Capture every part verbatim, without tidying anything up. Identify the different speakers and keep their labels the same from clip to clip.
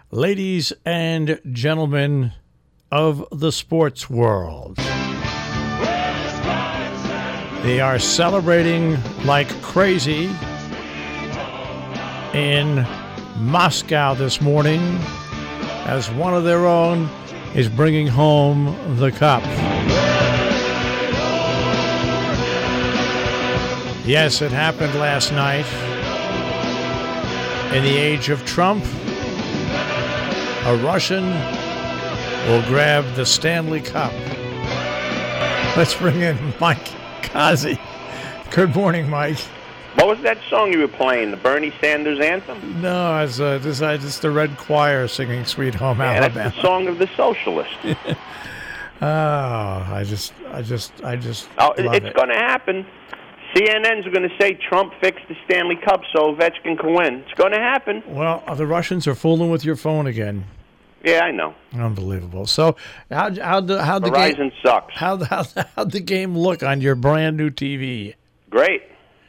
Speaker 1: ladies and gentlemen of the sports world. They are celebrating like crazy in Moscow this morning as one of their own is bringing home the cup. Yes, it happened last night. In the age of Trump, a Russian will grab the Stanley Cup. Let's bring in Mike Kazi. Good morning, Mike.
Speaker 2: What was that song you were playing? The Bernie Sanders anthem?
Speaker 1: No, it's, uh, this, uh, it's the Red Choir singing "Sweet Home
Speaker 2: yeah,
Speaker 1: Alabama."
Speaker 2: That's the song of the socialist.
Speaker 1: oh, I just, I just, I just.
Speaker 2: Oh,
Speaker 1: love
Speaker 2: it's
Speaker 1: it.
Speaker 2: going to happen. C N N's going to say Trump fixed the Stanley Cup so Ovechkin can win. It's going to happen.
Speaker 1: Well, the Russians are fooling with your phone again.
Speaker 2: Yeah, I know.
Speaker 1: Unbelievable. So, how how the how the
Speaker 2: Verizon
Speaker 1: game
Speaker 2: sucks.
Speaker 1: How how how'd the game look on your brand new T V?
Speaker 2: Great.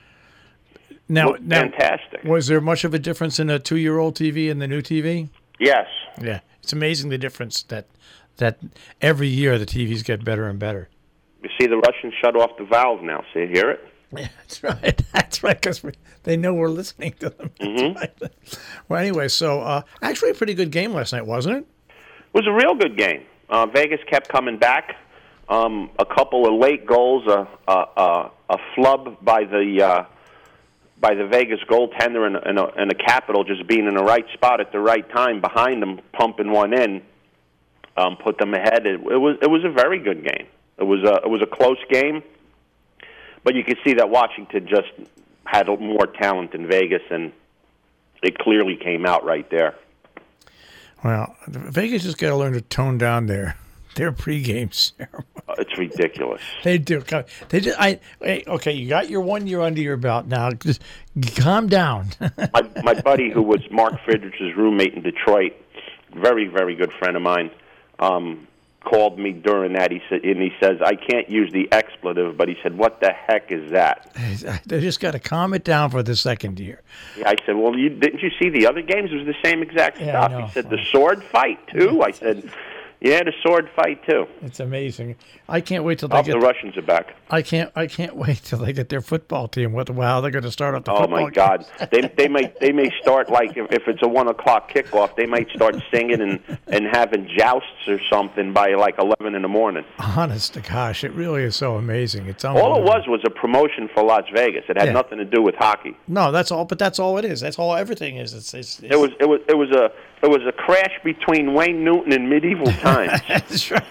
Speaker 1: Now,
Speaker 2: Looked
Speaker 1: now,
Speaker 2: fantastic.
Speaker 1: Was there much of a difference in a two-year-old T V and the new T V?
Speaker 2: Yes.
Speaker 1: Yeah, it's amazing the difference that that every year the T Vs get better and better.
Speaker 2: You see, the Russians shut off the valve now. See, hear it?
Speaker 1: Yeah, that's right. That's right, because they know we're listening to them.
Speaker 2: Mm-hmm.
Speaker 1: Right. Well, anyway, so uh, actually a pretty good game last night, wasn't it?
Speaker 2: It was a real good game. Uh, Vegas kept coming back. Um, a couple of late goals, a a, a, a flub by the uh, by the Vegas goaltender, and, and, a, and a Capital just being in the right spot at the right time behind them, pumping one in, um, put them ahead. It, it was it was a very good game. It was a it was a close game. But you could see that Washington just had more talent than Vegas, and it clearly came out right there.
Speaker 1: Well, Vegas just got to learn to tone down their their pregame ceremony.
Speaker 2: It's ridiculous.
Speaker 1: They do. They just. I. Hey, okay, you got your one year under your belt now. Just calm down.
Speaker 2: my my buddy, who was Mark Friedrich's roommate in Detroit, very very good friend of mine. Um, called me during that, he said, and he says, I can't use the expletive, but he said, what the heck is that?
Speaker 1: They just got to calm it down for the second year.
Speaker 2: Yeah, I said, well, you, didn't you see the other games? It was the same exact
Speaker 1: yeah,
Speaker 2: stuff. He said, the sword fight, too? I said, yeah, the sword fight, too.
Speaker 1: It's amazing. I can't wait till they
Speaker 2: oh,
Speaker 1: get...
Speaker 2: the Russians are back.
Speaker 1: I can't I can't wait till they get their football team. What? Wow, they're going to start up the
Speaker 2: oh,
Speaker 1: football
Speaker 2: my God. they, they, may, they may start, like, if, if it's a one o'clock kickoff, they might start singing and, and having jousts or something by, like, eleven in the morning.
Speaker 1: Honest to gosh, it really is so amazing. It's
Speaker 2: all it was was a promotion for Las Vegas. It had
Speaker 1: yeah.
Speaker 2: nothing to do with hockey.
Speaker 1: No, that's all. But that's all it is. That's all everything is. It's, it's, it's...
Speaker 2: It was it was it was a it was a crash between Wayne Newton and medieval times.
Speaker 1: That's right.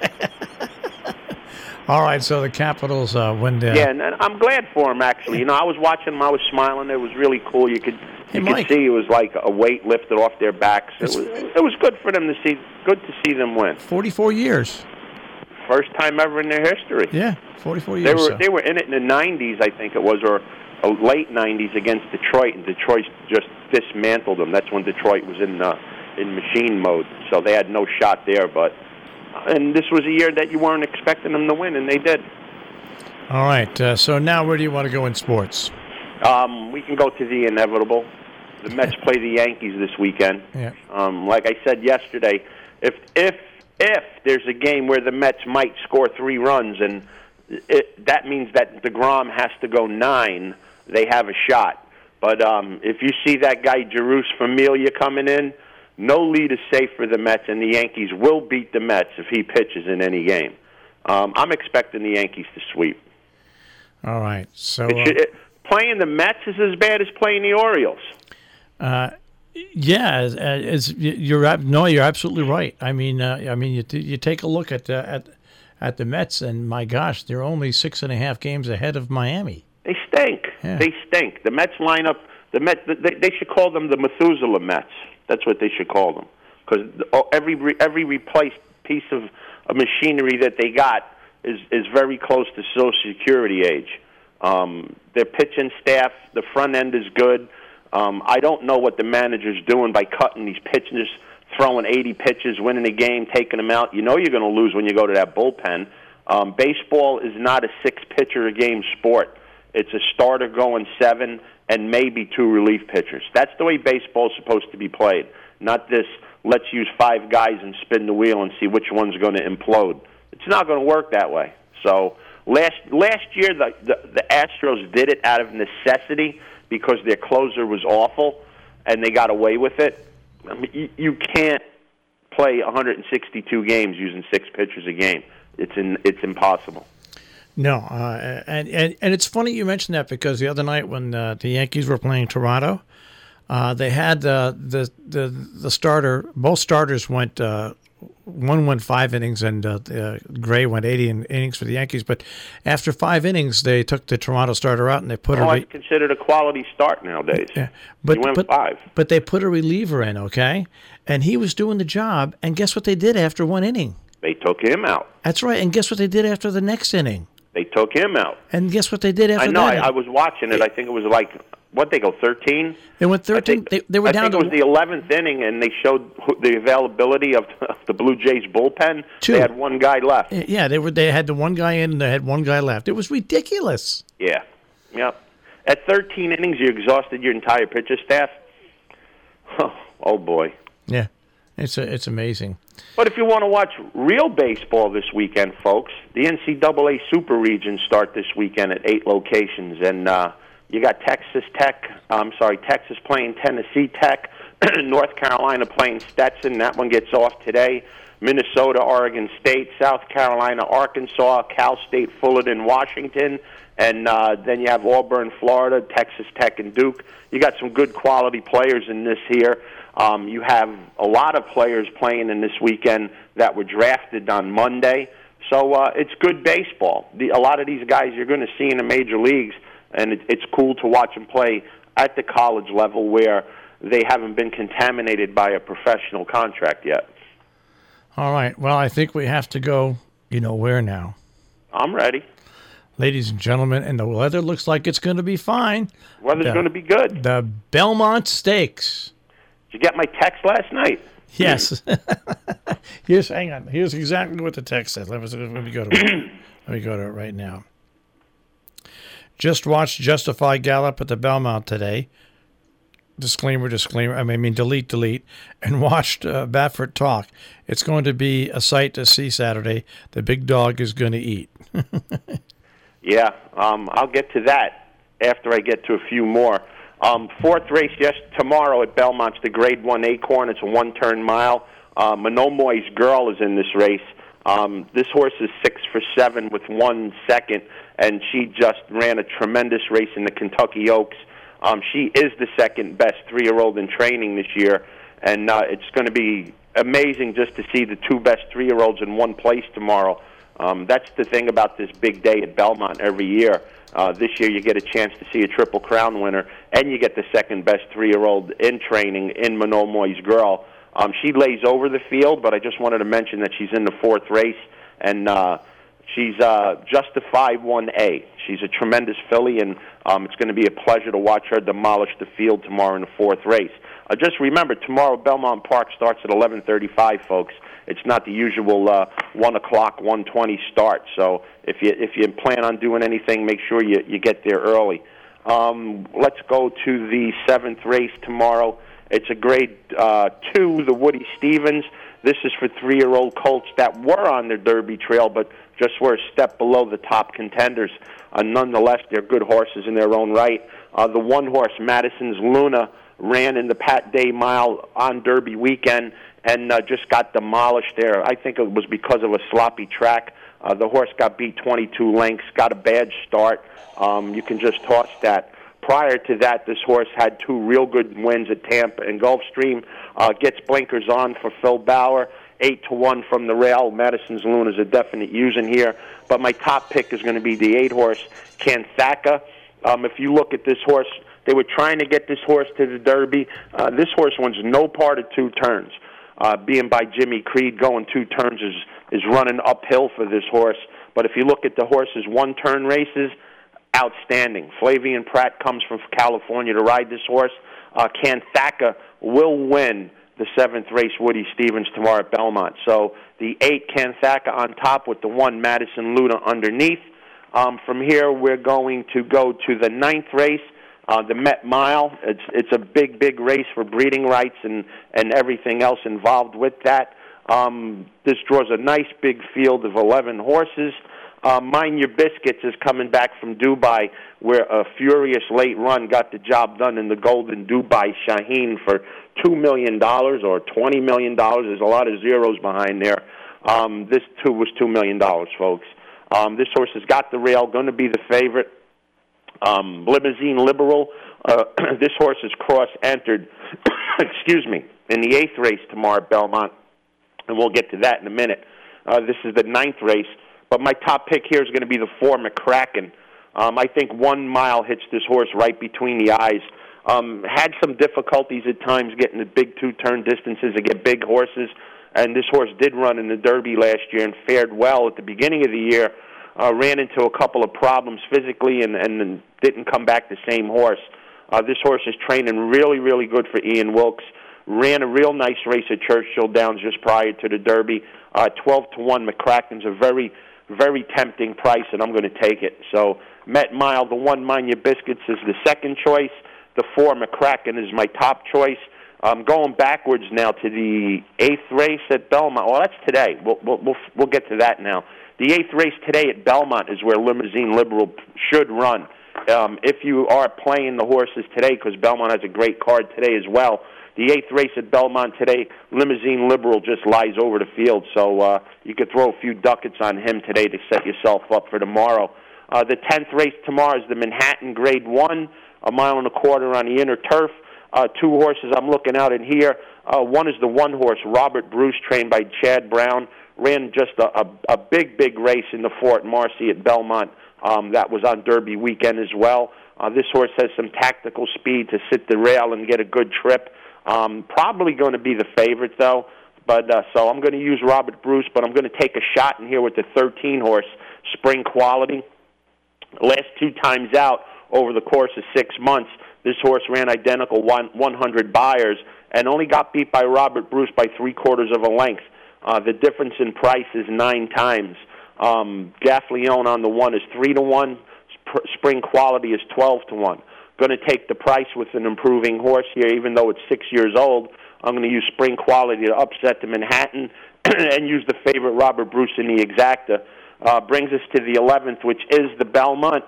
Speaker 1: All right, so the Capitals uh, win the...
Speaker 2: Yeah, and, and I'm glad for them, actually. You know, I was watching them, I was smiling. It was really cool. You could
Speaker 1: hey,
Speaker 2: you
Speaker 1: Mike.
Speaker 2: could see it was like a weight lifted off their backs. It
Speaker 1: It's,
Speaker 2: was it was good for them to see, good to see them win.
Speaker 1: forty-four years.
Speaker 2: First time ever in their history.
Speaker 1: Yeah, forty-four years.
Speaker 2: They were
Speaker 1: so.
Speaker 2: they were in it in the nineties, I think it was, or uh, late nineties against Detroit, and Detroit just dismantled them. That's when Detroit was in uh, in machine mode, so they had no shot there. But and this was a year that you weren't expecting them to win, and they did.
Speaker 1: All right, uh, so now where do you want to go in sports?
Speaker 2: Um, we can go to the inevitable. The Mets play the Yankees this weekend.
Speaker 1: Yeah.
Speaker 2: Um, like I said yesterday, if if if there's a game where the Mets might score three runs, and it, that means that DeGrom has to go nine, they have a shot. But um, if you see that guy Jeurys Familia coming in, no lead is safe for the Mets, and the Yankees will beat the Mets if he pitches in any game. Um, I'm expecting the Yankees to sweep.
Speaker 1: All right, so
Speaker 2: It should, it, playing the Mets is as bad as playing the Orioles.
Speaker 1: uh, yeah, as, as you're no, you're absolutely right. I mean, uh, I mean, you you take a look at uh, at at the Mets, and my gosh, they're only six and a half games ahead of Miami.
Speaker 2: They stink.
Speaker 1: Yeah.
Speaker 2: They stink. The Mets lineup. The Mets. They, they should call them the Methuselah Mets. That's what they should call them, because every every replaced piece of, of machinery that they got is is very close to Social Security age. Um, their pitching staff, the front end is good. Um, I don't know what the manager's doing by cutting these pitchers, throwing eighty pitches, winning a game, taking them out. You know you're going to lose when you go to that bullpen. Um, baseball is not a six-pitcher-a-game sport. It's a starter going seven and maybe two relief pitchers. That's the way baseball is supposed to be played, not this let's use five guys and spin the wheel and see which one's going to implode. It's not going to work that way. So last last year, the, the, the Astros did it out of necessity because their closer was awful, and they got away with it. I mean, you, you can't play one hundred sixty-two games using six pitchers a game. It's in, it's impossible.
Speaker 1: No, uh, and, and and it's funny you mentioned that because the other night when uh, the Yankees were playing Toronto, uh, they had uh, the the the starter. Both starters went. Uh, one went five innings, and uh, uh, Gray went eighty in, innings for the Yankees. But after five innings, they took the Toronto starter out and they put.
Speaker 2: Oh,
Speaker 1: a re-
Speaker 2: it's considered a quality start nowadays.
Speaker 1: Yeah, but
Speaker 2: he went
Speaker 1: but,
Speaker 2: five.
Speaker 1: But they put a reliever in, okay, and he was doing the job. And guess what they did after one inning?
Speaker 2: They took him out.
Speaker 1: That's right. And guess what they did after the next inning?
Speaker 2: They took him out.
Speaker 1: And guess what they did after
Speaker 2: I know.
Speaker 1: that?
Speaker 2: I, I was watching it. I think it was like, what, they go thirteen?
Speaker 1: They went thirteen.
Speaker 2: Think,
Speaker 1: they, they were
Speaker 2: I
Speaker 1: down
Speaker 2: think
Speaker 1: to
Speaker 2: it was the eleventh inning, and they showed the availability of the Blue Jays bullpen.
Speaker 1: Two.
Speaker 2: They had one guy left.
Speaker 1: Yeah, they were. They had the one guy in, and they had one guy left. It was ridiculous.
Speaker 2: Yeah. Yep. At thirteen innings, you exhausted your entire pitcher staff. Oh, oh boy.
Speaker 1: Yeah, it's a, it's amazing.
Speaker 2: But if you want to watch real baseball this weekend, folks, the N C double A Super Regions start this weekend at eight locations, and uh, you got Texas Tech. I'm sorry, Texas playing Tennessee Tech, North Carolina playing Stetson. That one gets off today. Minnesota, Oregon State, South Carolina, Arkansas, Cal State, Fullerton, Washington, and uh, then you have Auburn, Florida, Texas Tech, and Duke. You got some good quality players in this here. Um, you have a lot of players playing in this weekend that were drafted on Monday. So uh, it's good baseball. The, a lot of these guys you're going to see in the major leagues, and it, it's cool to watch them play at the college level where they haven't been contaminated by a professional contract yet.
Speaker 1: All right. Well, I think we have to go, you know, where now?
Speaker 2: I'm ready.
Speaker 1: Ladies and gentlemen, and the weather looks like it's going to be fine.
Speaker 2: Weather's
Speaker 1: the,
Speaker 2: going to be good.
Speaker 1: The Belmont Stakes.
Speaker 2: Did you get my text last night?
Speaker 1: Yes. Here's, hang on. Here's exactly what the text said. Let me, let me go to it. Let me go to it right now. Just watched Justify Gallop at the Belmont today. Disclaimer, disclaimer. I mean, I mean delete, delete. And watched uh, Baffert talk. It's going to be a sight to see Saturday. The big dog is going to eat.
Speaker 2: Yeah, um, I'll get to that after I get to a few more. Um, fourth race, yes, tomorrow at Belmont's the Grade One Acorn. It's a one-turn mile. Uh, Monomoy's Girl is in this race. Um, this horse is six for seven with one second, and she just ran a tremendous race in the Kentucky Oaks. Um, she is the second best three-year-old in training this year, and uh, it's going to be amazing just to see the two best three-year-olds in one place tomorrow. Um, that's the thing about this big day at Belmont every year. Uh, this year you get a chance to see a Triple Crown winner, and you get the second-best three-year-old in training in Monomoy's Girl. Um, she lays over the field, but I just wanted to mention that she's in the fourth race, and uh, she's uh, Justify one A. She's a tremendous filly, and um, it's going to be a pleasure to watch her demolish the field tomorrow in the fourth race. Uh, just remember, tomorrow Belmont Park starts at eleven thirty-five, folks. It's not the usual uh, one o'clock, one twenty start. So if you if you plan on doing anything, make sure you, you get there early. Um, let's go to the seventh race tomorrow. It's a grade uh, two, the Woody Stevens. This is for three-year-old colts that were on their Derby trail, but just were a step below the top contenders. Uh, nonetheless, they're good horses in their own right. Uh, the one horse, Madison's Luna, ran in the Pat Day Mile on Derby weekend and uh, just got demolished there. I think it was because of a sloppy track. Uh, the horse got beat twenty-two lengths, got a bad start. Um, you can just toss that. Prior to that, this horse had two real good wins at Tampa and Gulfstream. Uh, gets blinkers on for Phil Bauer. Eight to one from the rail. Madison's Luna is a definite use in here. But my top pick is going to be the eight horse, Kanthaka. Um, if you look at this horse, they were trying to get this horse to the Derby. Uh, this horse wants no part of two turns. Uh, being by Jimmy Creed, going two turns is, is running uphill for this horse. But if you look at the horse's one-turn races, outstanding. Flavian Pratt comes from California to ride this horse. Uh, Kanthaka will win the seventh race, Woody Stevens, tomorrow at Belmont. So the eight, Kanthaka, on top with the one, Madison Luna, underneath. Um, from here, we're going to go to the ninth race. Uh, the Met Mile, it's it's a big, big race for breeding rights and, and everything else involved with that. Um, this draws a nice big field of eleven horses. Uh, Mind Your Biscuits is coming back from Dubai, where a furious late run got the job done in the Golden Dubai Shaheen for two million dollars or twenty million dollars. There's a lot of zeros behind there. Um, this, too, was two million dollars, folks. Um, this horse has got the rail, going to be the favorite. Um, Limousine Liberal, uh, this horse is cross-entered, excuse me, in the eighth race tomorrow at Belmont, and we'll get to that in a minute. Uh, this is the ninth race, but my top pick here is going to be the four, McCracken. Um, I think one mile hits this horse right between the eyes. Um, had some difficulties at times getting the big two-turn distances to get big horses, and this horse did run in the Derby last year and fared well at the beginning of the year. Uh, ran into a couple of problems physically and, and didn't come back the same horse. Uh, this horse is training really, really good for Ian Wilkes. Ran a real nice race at Churchill Downs just prior to the Derby. Uh, twelve to one, McCracken's a very, very tempting price, and I'm going to take it. So Met Mile, the one, Mind Your Biscuits, is the second choice. The four, McCracken, is my top choice. I'm going backwards now to the eighth race at Belmont. Well, that's today. We'll, we'll, we'll, we'll get to that now. The eighth race today at Belmont is where Limousine Liberal should run. Um, if you are playing the horses today, because Belmont has a great card today as well, the eighth race at Belmont today, Limousine Liberal just lies over the field. So uh, you could throw a few ducats on him today to set yourself up for tomorrow. Uh, the tenth race tomorrow is the Manhattan Grade one, a mile and a quarter on the inner turf. Uh, two horses I'm looking out in here. Uh, one is the one horse, Robert Bruce, trained by Chad Brown. Ran just a, a, a big, big race in the Fort Marcy at Belmont. Um, that was on Derby weekend as well. Uh, this horse has some tactical speed to sit the rail and get a good trip. Um, probably going to be the favorite, though. But uh, so I'm going to use Robert Bruce, but I'm going to take a shot in here with the thirteen horse, Spring Quality. Last two times out over the course of six months, this horse ran identical one, one hundred buyers and only got beat by Robert Bruce by three-quarters of a length. Uh, the difference in price is nine times. Um, Gaffleone on the one is three to one. Sp- Spring Quality is twelve to one. Going to take the price with an improving horse here, even though it's six years old. I'm going to use Spring Quality to upset the Manhattan and use the favorite Robert Bruce in the exacta. Uh, brings us to the eleventh, which is the Belmont.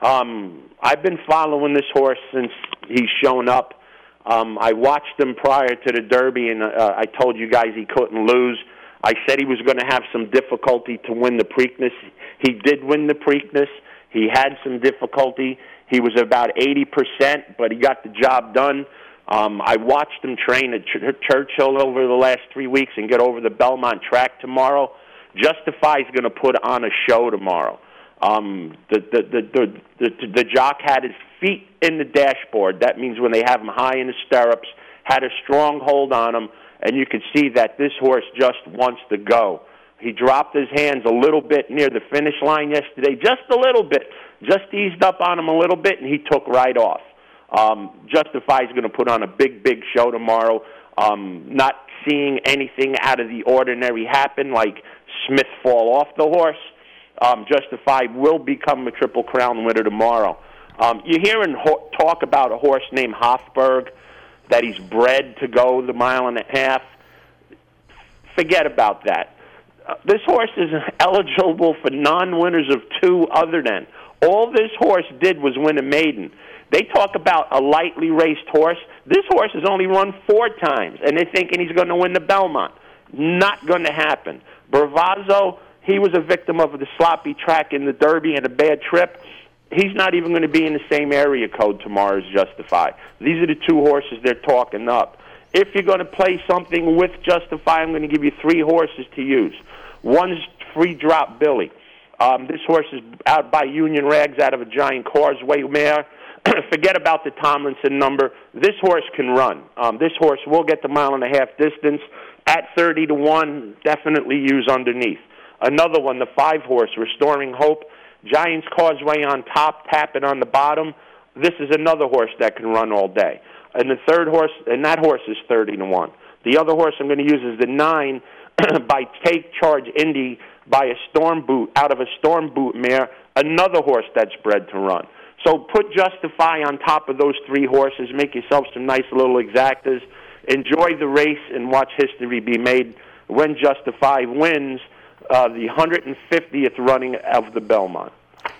Speaker 2: Um, I've been following this horse since he's shown up. Um, I watched him prior to the Derby, and uh, I told you guys he couldn't lose. I said he was going to have some difficulty to win the Preakness. He did win the Preakness. He had some difficulty. He was about eighty percent, but he got the job done. Um, I watched him train at Ch- Churchill over the last three weeks and get over the Belmont track tomorrow. Justify is going to put on a show tomorrow. Um, the, the, the, the, the, the jock had his feet in the dashboard. That means when they have him high in the stirrups, had a strong hold on him, and you could see that this horse just wants to go. He dropped his hands a little bit near the finish line yesterday, just a little bit, just eased up on him a little bit, and he took right off. Um, Justify is going to put on a big, big show tomorrow. Um, not seeing anything out of the ordinary happen, like Smith fall off the horse. Um, Justify will become a Triple Crown winner tomorrow. Um, you're hearing ho- talk about a horse named Hofburg, that he's bred to go the mile and a half. Forget about that. Uh, this horse is eligible for non-winners of two other than. All this horse did was win a maiden. They talk about a lightly raced horse. This horse has only run four times, and they're thinking he's going to win the Belmont. Not going to happen. Bravazzo, he was a victim of the sloppy track in the Derby and a bad trip. He's not even going to be in the same area code tomorrow as Justify. These are the two horses they're talking up. If you're going to play something with Justify, I'm going to give you three horses to use. One's Free Drop Billy. Um, this horse is out by Union Rags out of a Giant Causeway mare. Forget about the Tomlinson number. This horse can run. Um, this horse will get the mile and a half distance. At thirty to one, definitely use underneath. Another one, the five horse, Restoring Hope. Giants Causeway on top, tapping on the bottom. This is another horse that can run all day. And the third horse, and that horse is thirty to one. The other horse I'm going to use is the nine by Take Charge Indy by a Storm Boot, out of a Storm Boot mare, another horse that's bred to run. So put Justify on top of those three horses. Make yourself some nice little exactas. Enjoy the race and watch history be made when Justify wins uh, the one hundred fiftieth running of the Belmont.